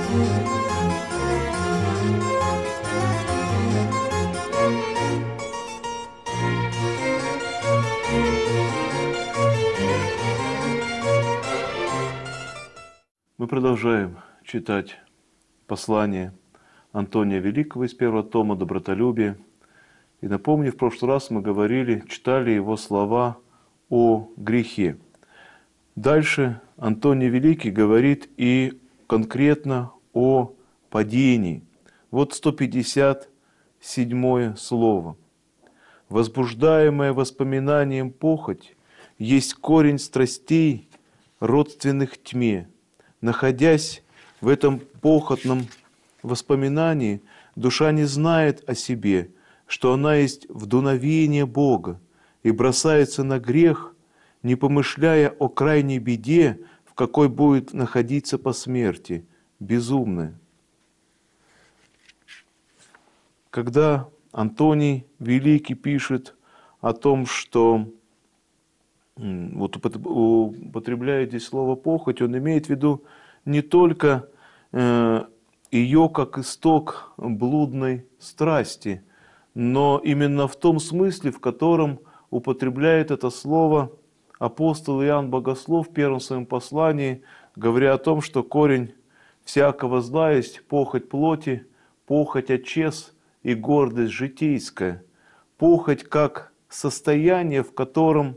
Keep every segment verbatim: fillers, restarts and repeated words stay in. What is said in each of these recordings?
Мы продолжаем читать послание Антония Великого из первого тома «Добротолюбие». И напомню, в прошлый раз мы говорили, читали его слова о грехе. Дальше Антоний Великий говорит и конкретно о падении. Вот сто пятьдесят седьмое слово. «Возбуждаемая воспоминанием похоть есть корень страстей, родственных тьме. Находясь в этом похотном воспоминании, душа не знает о себе, что она есть вдуновение Бога, и бросается на грех, не помышляя о крайней беде, в какой будет находиться по смерти, безумная». Когда Антоний Великий пишет о том, что вот употребляет здесь слово «похоть», он имеет в виду не только ее как исток блудной страсти, но именно в том смысле, в котором употребляет это слово апостол Иоанн Богослов в первом своем послании, говоря о том, что корень всякого зла есть похоть плоти, похоть отчес и гордость житейская. Похоть как состояние, в котором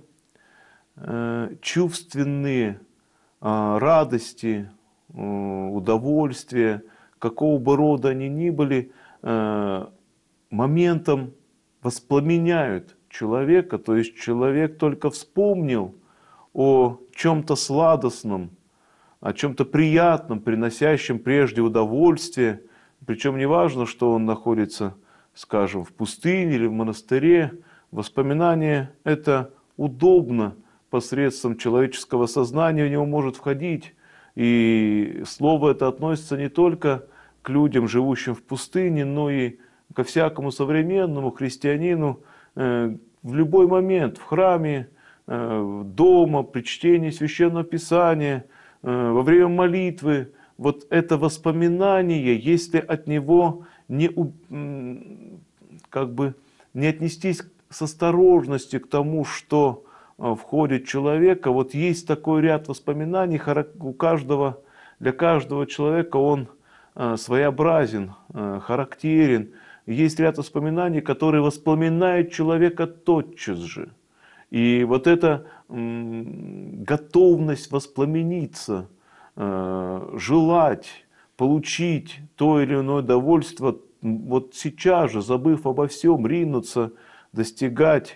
чувственные радости, удовольствия, какого бы рода они ни были, моментом воспламеняют человека, то есть человек только вспомнил о чем-то сладостном, о чем-то приятном, приносящем прежде удовольствие, причем не важно, что он находится, скажем, в пустыне или в монастыре, воспоминание это удобно, посредством человеческого сознания в него может входить. И слово это относится не только к людям, живущим в пустыне, но и ко всякому современному христианину в любой момент, в храме, дома, при чтении Священного Писания, во время молитвы. Вот это воспоминание, если от него не, как бы, не отнестись с осторожностью к тому, что входит человека, вот есть такой ряд воспоминаний, у каждого, для каждого человека он своеобразен, характерен. Есть ряд воспоминаний, которые воспламеняют человека тотчас же. И вот эта готовность воспламениться, желать, получить то или иное удовольствие, вот сейчас же, забыв обо всем, ринуться, достигать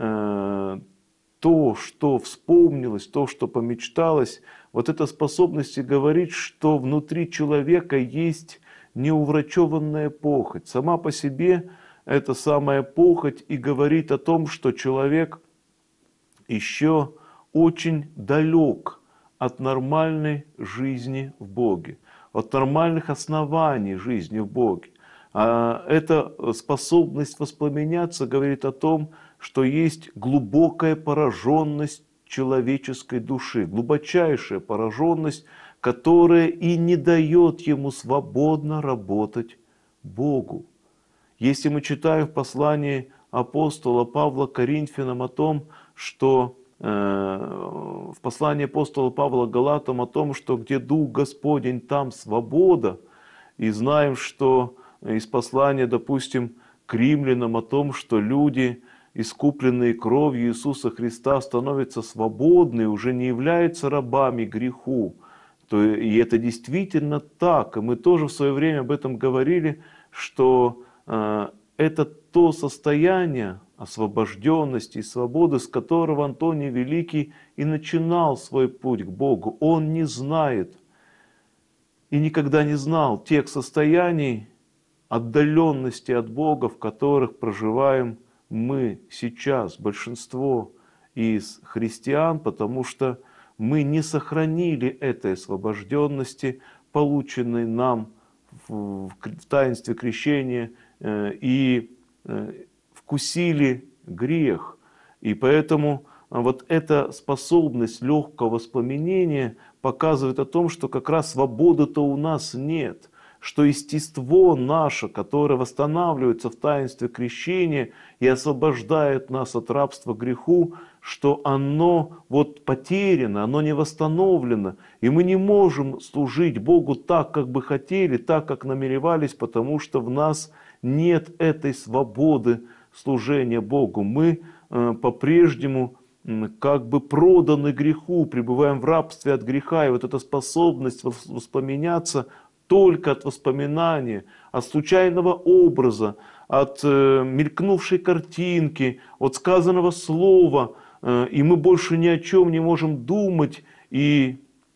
то, что вспомнилось, то, что помечталось, вот эта способность говорить, что внутри человека есть неуврачеванная похоть. Сама по себе эта самая похоть и говорит о том, что человек еще очень далек от нормальной жизни в Боге, от нормальных оснований жизни в Боге. А эта способность воспламеняться говорит о том, что есть глубокая пораженность человеческой души, глубочайшая пораженность, которая и не дает ему свободно работать Богу. Если мы читаем в послании апостола Павла к Коринфянам о том, что э, в послании апостола Павла к Галатам о том, что где Дух Господень, там свобода, и знаем, что из послания, допустим, к римлянам о том, что люди, искупленные кровью Иисуса Христа, становятся свободны, уже не являются рабами греху. То, и это действительно так. И мы тоже в свое время об этом говорили, что э, это то состояние освобожденности и свободы, с которого Антоний Великий и начинал свой путь к Богу. Он не знает и никогда не знал тех состояний отдаленности от Бога, в которых проживаем мы сейчас, большинство из христиан, потому что мы не сохранили этой освобожденности, полученной нам в таинстве крещения, и вкусили грех. И поэтому вот эта способность легкого воспламенения показывает о том, что как раз свободы-то у нас нет, что естество наше, которое восстанавливается в таинстве крещения и освобождает нас от рабства греху, что оно вот потеряно, оно не восстановлено, и мы не можем служить Богу так, как бы хотели, так, как намеревались, потому что в нас нет этой свободы служения Богу. Мы э, по-прежнему как бы проданы греху, пребываем в рабстве от греха, и вот эта способность воспламеняться только от воспоминания, от случайного образа, от э, мелькнувшей картинки, от сказанного слова, э, и мы больше ни о чем не можем думать, и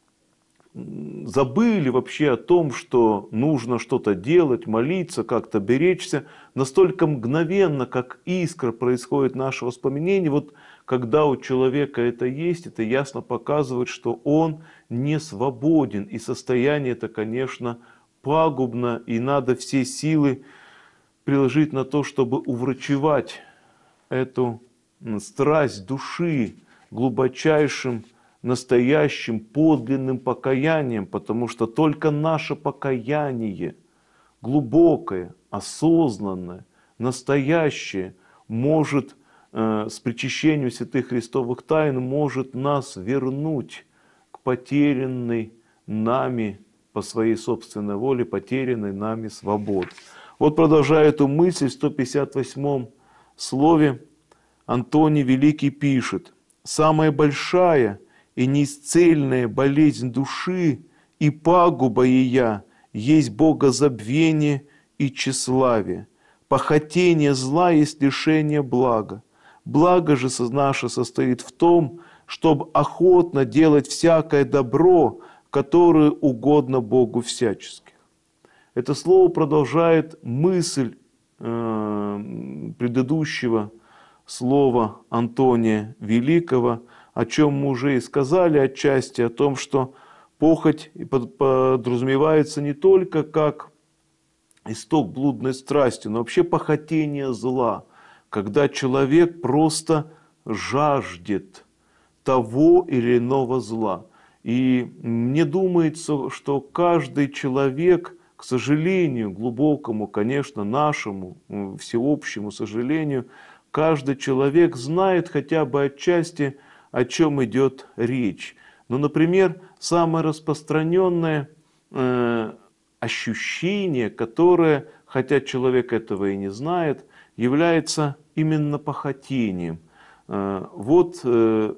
забыли вообще о том, что нужно что-то делать, молиться, как-то беречься. Настолько мгновенно, как искра, происходит наше воспоминание. Вот когда у человека это есть, это ясно показывает, что он не свободен. И состояние это, конечно, пагубно. И надо все силы приложить на то, чтобы уврачевать эту страсть души глубочайшим, настоящим, подлинным покаянием, потому что только наше покаяние, глубокое, осознанное, настоящее, может э, с причащением святых христовых тайн, может нас вернуть к потерянной нами, по своей собственной воле, потерянной нами свободе. Вот продолжая эту мысль, в сто пятьдесят восьмом слове Антоний Великий пишет: «Самая большая и неисцельная болезнь души и пагуба ея есть богозабвение и тщеславие. Похотение зла есть лишение блага. Благо же наше состоит в том, чтобы охотно делать всякое добро, которое угодно Богу всячески». Это слово продолжает мысль э, предыдущего слова Антония Великого, о чем мы уже и сказали отчасти, о том, что похоть подразумевается не только как исток блудной страсти, но вообще похотение зла, когда человек просто жаждет того или иного зла. И мне думается, что каждый человек, к сожалению, глубокому, конечно, нашему, всеобщему сожалению, каждый человек знает хотя бы отчасти, о чем идет речь. Ну, например, самое распространенное э, ощущение, которое, хотя человек этого и не знает, является именно похотением. Э, вот э,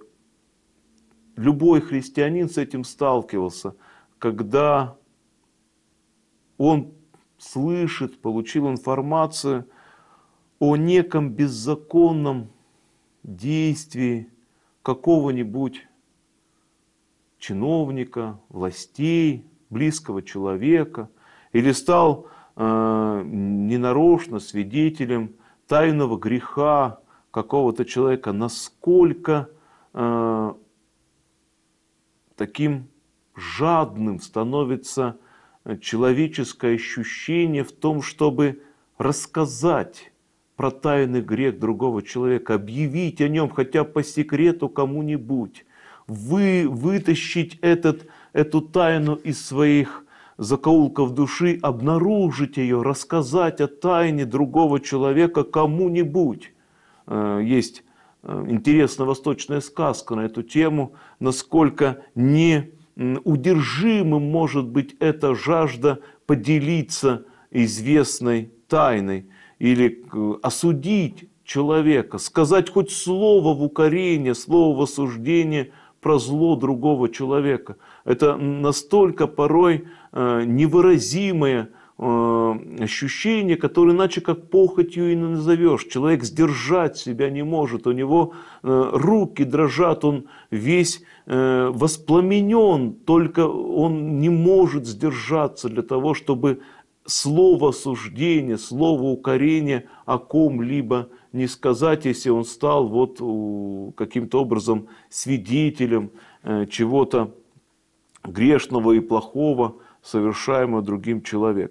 любой христианин с этим сталкивался, когда он слышит, получил информацию о неком беззаконном действии какого-нибудь чиновника, властей, близкого человека, или стал э, ненарочно свидетелем тайного греха какого-то человека, насколько э, таким жадным становится человеческое ощущение в том, чтобы рассказать про тайный грех другого человека, объявить о нем хотя бы по секрету кому-нибудь, вы, вытащить этот, эту тайну из своих закоулков души, обнаружить ее, рассказать о тайне другого человека кому-нибудь. Есть интересная восточная сказка на эту тему, насколько неудержимым может быть эта жажда поделиться известной тайной, или осудить человека, сказать хоть слово в укорение, слово в осуждение про зло другого человека. Это настолько порой э, невыразимое э, ощущение, которое иначе как похотью и не назовешь. Человек сдержать себя не может, у него э, руки дрожат, он весь э, воспламенен, только он не может сдержаться для того, чтобы слово осуждения, слово укорения о ком-либо не сказать, если он стал вот каким-то образом свидетелем чего-то грешного и плохого, совершаемого другим человеком.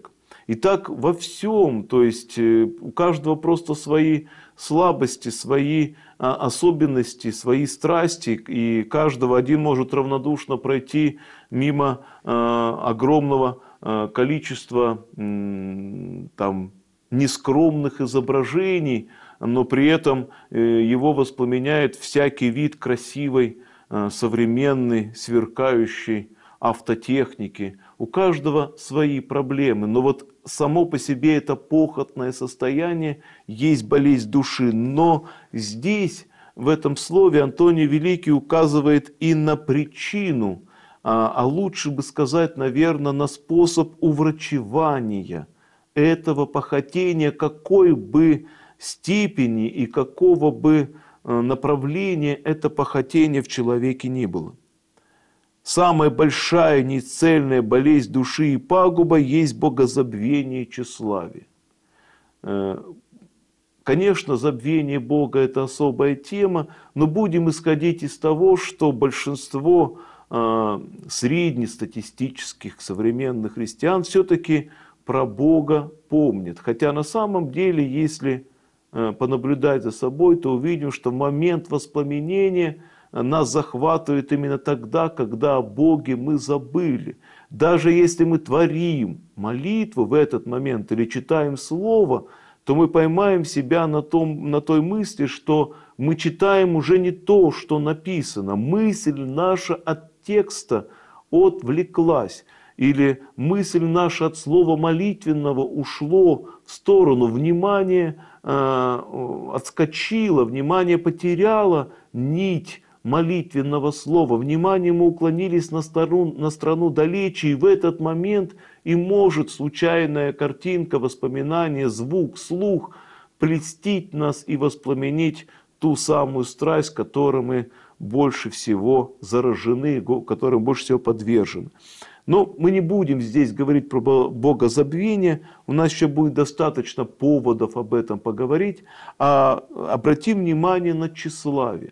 И так во всем, то есть у каждого просто свои слабости, свои особенности, свои страсти, и каждого один может равнодушно пройти мимо огромного количества там нескромных изображений, но при этом его воспламеняет всякий вид красивой, современной, сверкающей автотехники. У каждого свои проблемы, но вот само по себе это похотное состояние есть болезнь души. Но здесь, в этом слове, Антоний Великий указывает и на причину, а, а лучше бы сказать, наверное, на способ уврачевания этого похотения, какой бы степени и какого бы направления это похотение в человеке ни было. Самая большая нецельная болезнь души и пагуба есть богозабвение и тщеславие. Конечно, забвение Бога – это особая тема, но будем исходить из того, что большинство среднестатистических современных христиан все-таки про Бога помнят. Хотя на самом деле, если понаблюдать за собой, то увидим, что в момент воспламенения нас захватывает именно тогда, когда о Боге мы забыли. Даже если мы творим молитву в этот момент или читаем Слово, то мы поймаем себя на, том, на той мысли, что мы читаем уже не то, что написано. Мысль наша от текста отвлеклась. Или мысль наша от слова молитвенного ушло в сторону, внимание э, отскочило, внимание потеряло нить молитвенного слова. Внимание мы уклонились на страну, на страну далече, и в этот момент и может случайная картинка, воспоминание, звук, слух прельстить нас и воспламенить ту самую страсть, которой мы больше всего заражены, которой больше всего подвержены. Но мы не будем здесь говорить про богозабвение, у нас еще будет достаточно поводов об этом поговорить, а обратим внимание на тщеславие.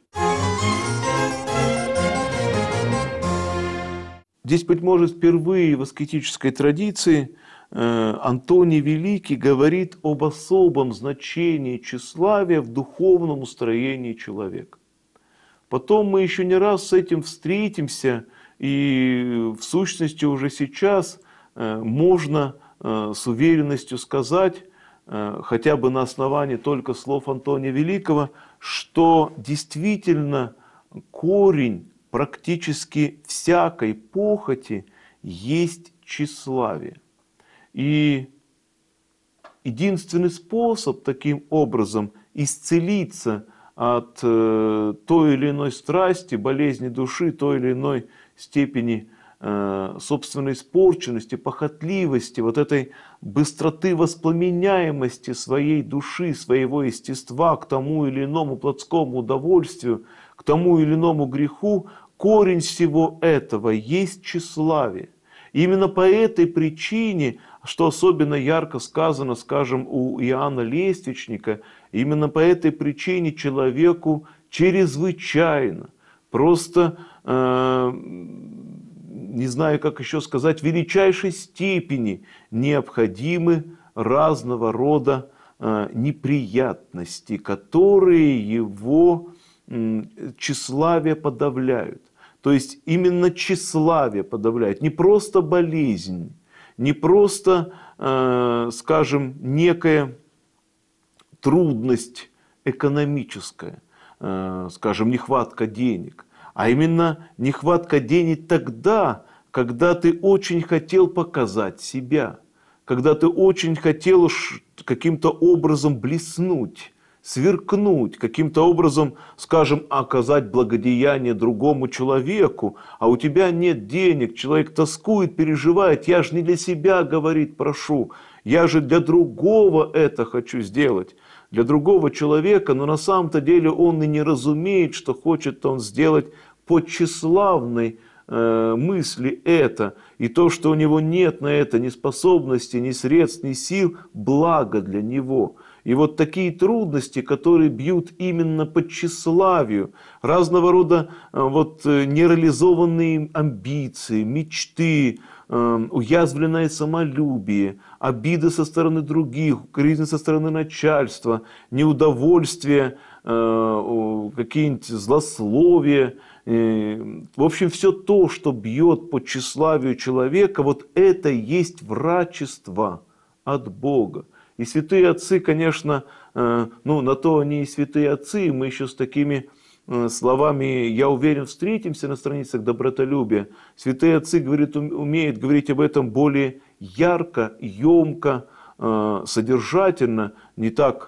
Здесь, быть может, впервые в аскетической традиции Антоний Великий говорит об особом значении тщеславия в духовном устроении человека. Потом мы еще не раз с этим встретимся, и в сущности уже сейчас можно с уверенностью сказать, хотя бы на основании только слов Антония Великого, что действительно корень практически всякой похоти есть тщеславие. И единственный способ таким образом исцелиться от э, той или иной страсти, болезни души, той или иной степени э, собственной испорченности, похотливости, вот этой быстроты воспламеняемости своей души, своего естества к тому или иному плотскому удовольствию, к тому или иному греху, корень всего этого есть тщеславие. Именно по этой причине, что особенно ярко сказано, скажем, у Иоанна Лествичника, именно по этой причине человеку чрезвычайно, просто, э, не знаю, как еще сказать, в величайшей степени необходимы разного рода э, неприятности, которые его э, тщеславие подавляют. То есть именно тщеславие подавляет, не просто болезнь, не просто, э, скажем, некая трудность экономическая, э, скажем, нехватка денег, а именно нехватка денег тогда, когда ты очень хотел показать себя, когда ты очень хотел каким-то образом блеснуть, сверкнуть, каким-то образом, скажем, оказать благодеяние другому человеку, а у тебя нет денег, человек тоскует, переживает, я же не для себя, говорит, прошу, я же для другого это хочу сделать, для другого человека, но на самом-то деле он и не разумеет, что хочет он сделать по тщеславной э, мысли это, и то, что у него нет на это ни способности, ни средств, ни сил, благо для него. И вот такие трудности, которые бьют именно по тщеславию, разного рода вот, нереализованные амбиции, мечты, э, уязвленное самолюбие, обиды со стороны других, укоризны со стороны начальства, неудовольствие, э, какие-нибудь злословия. Э, в общем, все то, что бьет по тщеславию человека, вот это и есть врачество от Бога. И святые отцы, конечно, э, ну, на то они и святые отцы, мы еще с такими словами, я уверен, встретимся на страницах добротолюбия. Святые отцы говорят, умеют говорить об этом более ярко, емко, содержательно, не так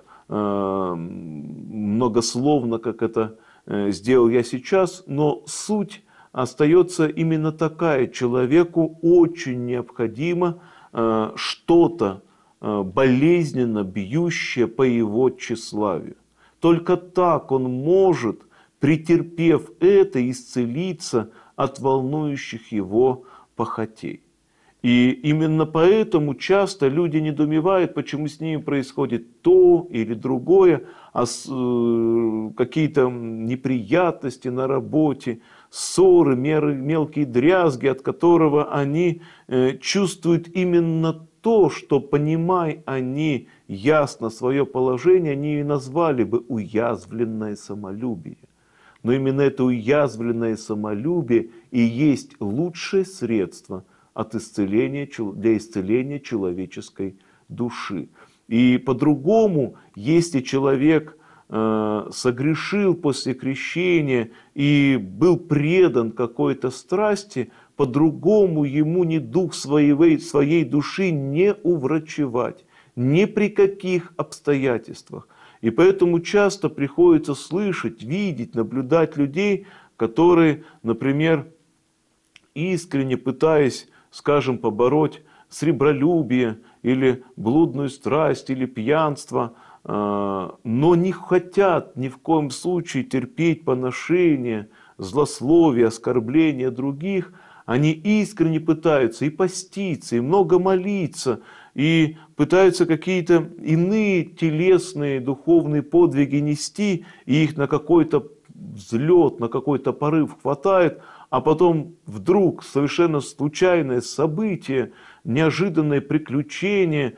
многословно, как это сделал я сейчас, но суть остается именно такая. Человеку очень необходимо что-то болезненно бьющее по его тщеславию. Только так он может, претерпев это, исцелиться от волнующих его похотей. И именно поэтому часто люди недоумевают, почему с ними происходит то или другое, а какие-то неприятности на работе, ссоры, мелкие дрязги, от которого они чувствуют именно то, что, понимая они ясно свое положение, они и назвали бы уязвленное самолюбие. Но именно это уязвленное самолюбие и есть лучшее средство от исцеления, для исцеления человеческой души. И по-другому, если человек э, согрешил после крещения и был предан какой-то страсти, по-другому ему ни дух своей, своей души не уврачевать, ни при каких обстоятельствах. И поэтому часто приходится слышать, видеть, наблюдать людей, которые, например, искренне пытаясь, скажем, побороть сребролюбие или блудную страсть или пьянство, но не хотят ни в коем случае терпеть поношение, злословие, оскорбления других. Они искренне пытаются и поститься, и много молиться, и пытаются какие-то иные телесные, духовные подвиги нести, и их на какой-то взлет, на какой-то порыв хватает, а потом вдруг совершенно случайное событие, неожиданное приключение,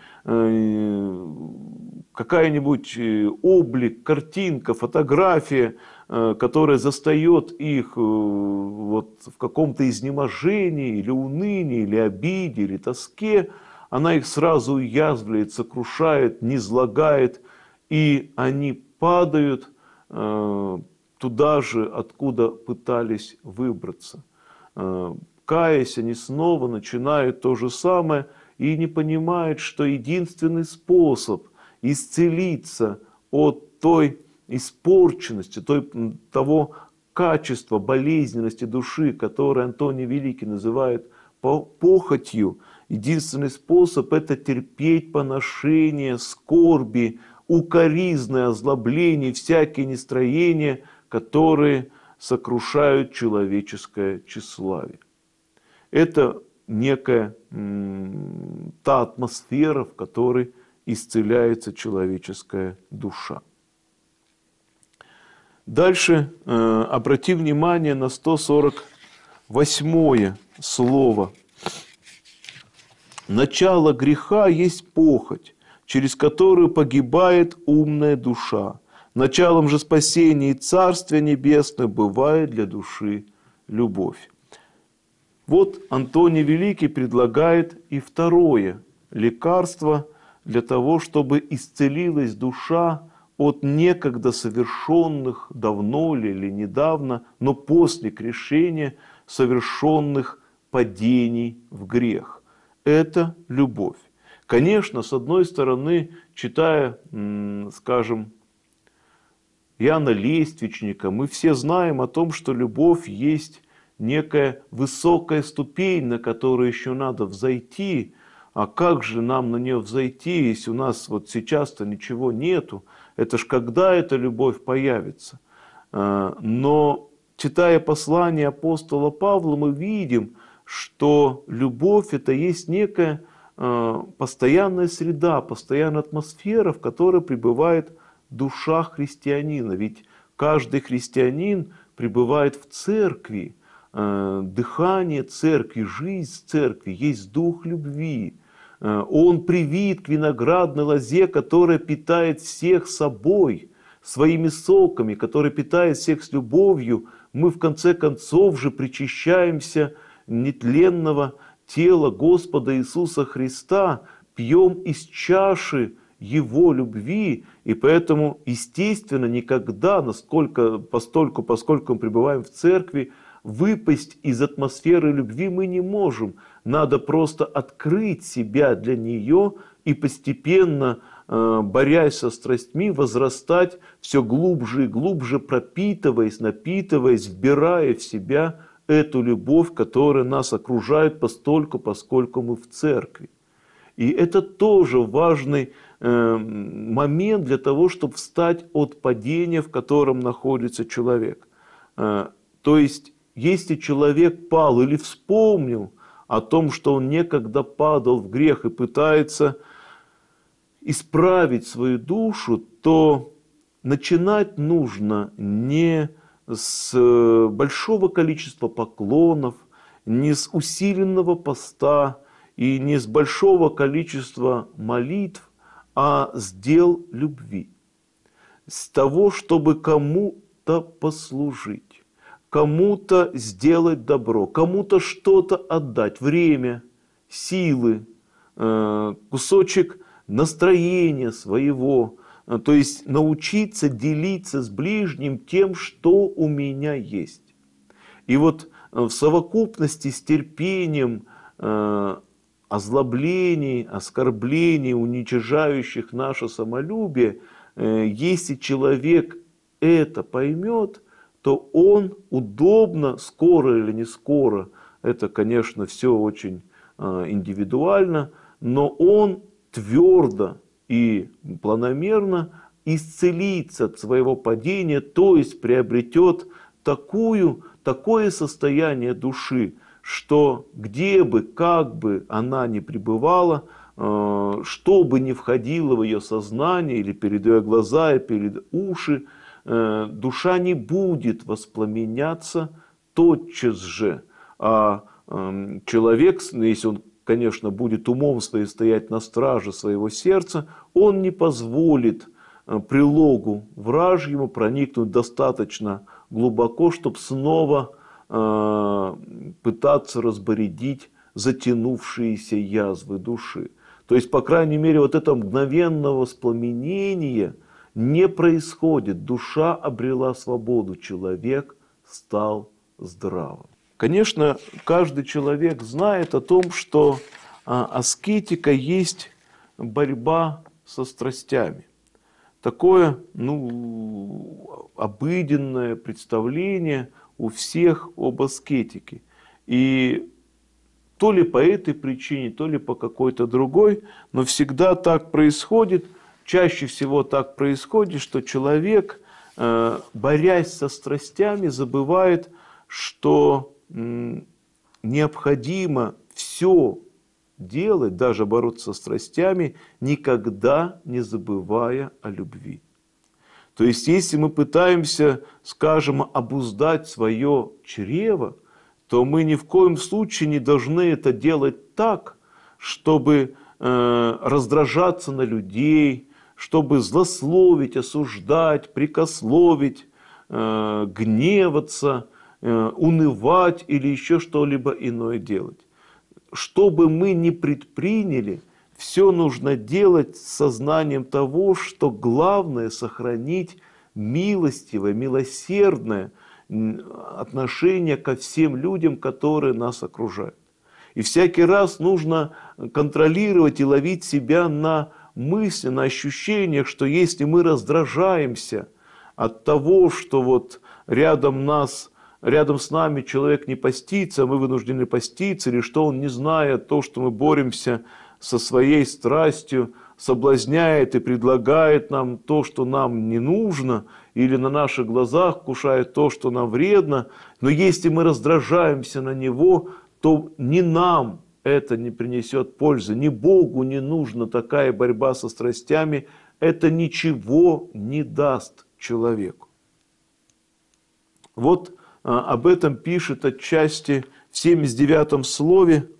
какая-нибудь облик, картинка, фотография, которая застает их вот в каком-то изнеможении, или унынии, или обиде, или тоске, она их сразу уязвляет, сокрушает, низлагает, и они падают туда же, откуда пытались выбраться. Каясь, они снова начинают то же самое и не понимают, что единственный способ исцелиться от той испорченности, той, того качества болезненности души, которое Антоний Великий называет похотью, единственный способ – это терпеть поношения, скорби, укоризны, озлобления, всякие нестроения, которые сокрушают человеческое тщеславие. Это некая м, та атмосфера, в которой исцеляется человеческая душа. Дальше э, обрати внимание на сто сорок восьмое слово. Начало греха есть похоть, через которую погибает умная душа. Началом же спасения и Царствия Небесного бывает для души любовь. Вот Антоний Великий предлагает и второе лекарство для того, чтобы исцелилась душа от некогда совершенных давно ли или недавно, но после крещения совершенных падений в грех. Это любовь. Конечно, с одной стороны, читая, скажем, Иоанна Лествичника, мы все знаем о том, что любовь есть некая высокая ступень, на которую еще надо взойти. А как же нам на нее взойти, если у нас вот сейчас-то ничего нету? Это ж когда эта любовь появится? Но читая послание апостола Павла, мы видим, что любовь – это есть некая постоянная среда, постоянная атмосфера, в которой пребывает душа христианина. Ведь каждый христианин пребывает в церкви, дыхание церкви, жизнь церкви есть дух любви. Он привит к виноградной лозе, которая питает всех собой, своими соками, которая питает всех с любовью. Мы в конце концов же причащаемся нетленного тела Господа Иисуса Христа, пьем из чаши Его любви, и поэтому, естественно, никогда, насколько, постольку, поскольку мы пребываем в церкви, выпасть из атмосферы любви мы не можем. Надо просто открыть себя для нее и постепенно, борясь со страстьми, возрастать все глубже и глубже, пропитываясь, напитываясь, вбирая в себя эту любовь, которая нас окружает постольку, поскольку мы в церкви. И это тоже важный момент для того, чтобы встать от падения, в котором находится человек. То есть, если человек пал или вспомнил о том, что он некогда падал в грех и пытается исправить свою душу, то начинать нужно не с большого количества поклонов, не с усиленного поста и не с большого количества молитв, а с дел любви. С того, чтобы кому-то послужить, кому-то сделать добро, кому-то что-то отдать, время, силы, кусочек настроения своего, то есть научиться делиться с ближним тем, что у меня есть. И вот в совокупности с терпением озлоблений, оскорблений, уничижающих наше самолюбие, если человек это поймет, то он удобно, скоро или не скоро, это, конечно, все очень индивидуально, но он твердо и планомерно исцелится от своего падения, то есть приобретет такую, такое состояние души, что где бы, как бы она ни пребывала, что бы ни входило в ее сознание, или перед ее глаза, и перед уши, душа не будет воспламеняться тотчас же. А человек, если он, конечно, будет умом своим стоять на страже своего сердца, он не позволит прилогу вражьему проникнуть достаточно глубоко, чтобы снова пытаться разбередить затянувшиеся язвы души. То есть, по крайней мере, вот это мгновенное воспламенение не происходит. Душа обрела свободу, человек стал здравым. Конечно, каждый человек знает о том, что аскетика есть борьба со страстями. Такое, ну, обыденное представление у всех об аскетике. И то ли по этой причине, то ли по какой-то другой, но всегда так происходит, чаще всего так происходит, что человек, борясь со страстями, забывает, что необходимо все делать, даже бороться со страстями, никогда не забывая о любви. То есть, если мы пытаемся, скажем, обуздать свое чрево, то мы ни в коем случае не должны это делать так, чтобы э, раздражаться на людей, чтобы злословить, осуждать, прикословить, э, гневаться, э, унывать или еще что-либо иное делать. Что бы мы ни предприняли, все нужно делать с сознанием того, что главное сохранить милостивое, милосердное отношение ко всем людям, которые нас окружают. И всякий раз нужно контролировать и ловить себя на мысли, на ощущениях, что если мы раздражаемся от того, что вот рядом нас, рядом с нами человек не постится, а мы вынуждены поститься, или что он, не зная то, что мы боремся со своей страстью, соблазняет и предлагает нам то, что нам не нужно, или на наших глазах кушает то, что нам вредно. Но если мы раздражаемся на него, то ни нам это не принесет пользы, ни Богу не нужна такая борьба со страстями, это ничего не даст человеку. Вот об этом пишет отчасти в семьдесят девятом слове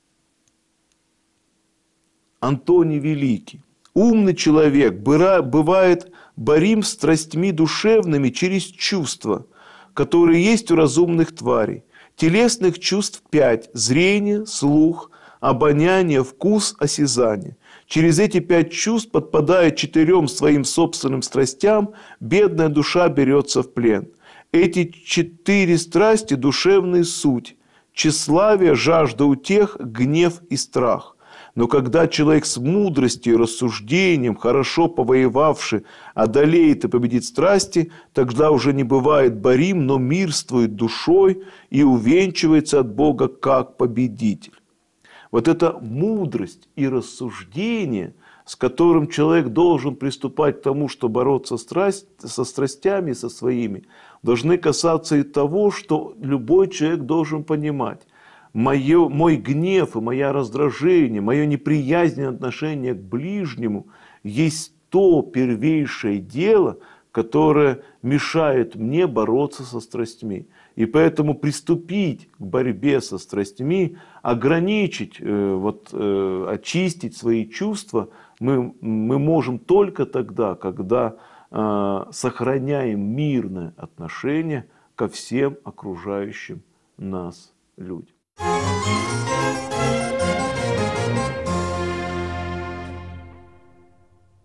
Антоний Великий. «Умный человек бывает борим страстьми душевными через чувства, которые есть у разумных тварей. Телесных чувств пять – зрение, слух, обоняние, вкус, осязание. Через эти пять чувств, подпадая четырем своим собственным страстям, бедная душа берется в плен. Эти четыре страсти – душевная суть, тщеславие, жажда утех, гнев и страх. Но когда человек с мудростью и рассуждением, хорошо повоевавший, одолеет и победит страсти, тогда уже не бывает борим, но мирствует душой и увенчивается от Бога как победитель». Вот эта мудрость и рассуждение, с которым человек должен приступать к тому, что бороться страсть, со страстями со своими, должны касаться и того, что любой человек должен понимать. Мое, мой гнев и мое раздражение, мое неприязненное отношение к ближнему есть то первейшее дело, которое мешает мне бороться со страстьми. И поэтому приступить к борьбе со страстьми, ограничить, вот, очистить свои чувства мы, мы можем только тогда, когда сохраняем мирное отношение ко всем окружающим нас людям. Thank you.